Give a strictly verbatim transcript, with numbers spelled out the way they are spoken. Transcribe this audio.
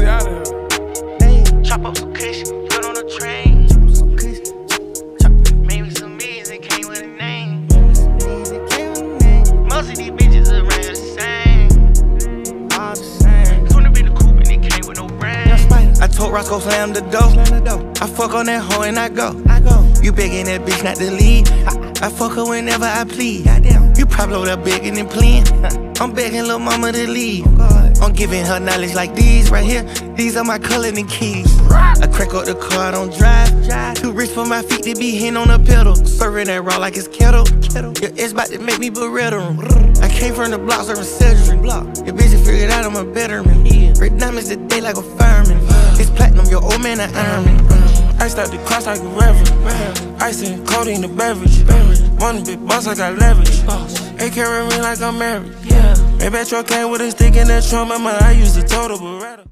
pussy out of here. Hey, chop up some cushion, put on a train. Chop up some cushion. Chop. Made me some means and came with a name. Made me some means and came with a name. Most of these bitches around the same. All the same. Soon to be the coupe and it came with no brand. I told Roscoe slam the door. I fuck on that hoe and I go. I go. You begging that bitch not to leave. I, I fuck her whenever I please. Goddamn. You probably over there begging and pleading. I'm begging little mama to leave. Oh, I'm giving her knowledge like these right here. These are my coloring keys. I crack up the car, I don't drive. Too rich for my feet to be hitting on the pedal. Serving that raw like it's kettle. Your ex about to make me beretta him. I came from the block, serving surgery. Your bitch figured out I'm a veteran. Red diamonds today like a fireman. It's platinum, your old man an ironman. Iced out the cross like a reverend. Ice and codeine the beverage. One big boss, I got leverage. A carry me like I'm married. Maybe that truck came with a stick in that trunk, but I used to total Beretta.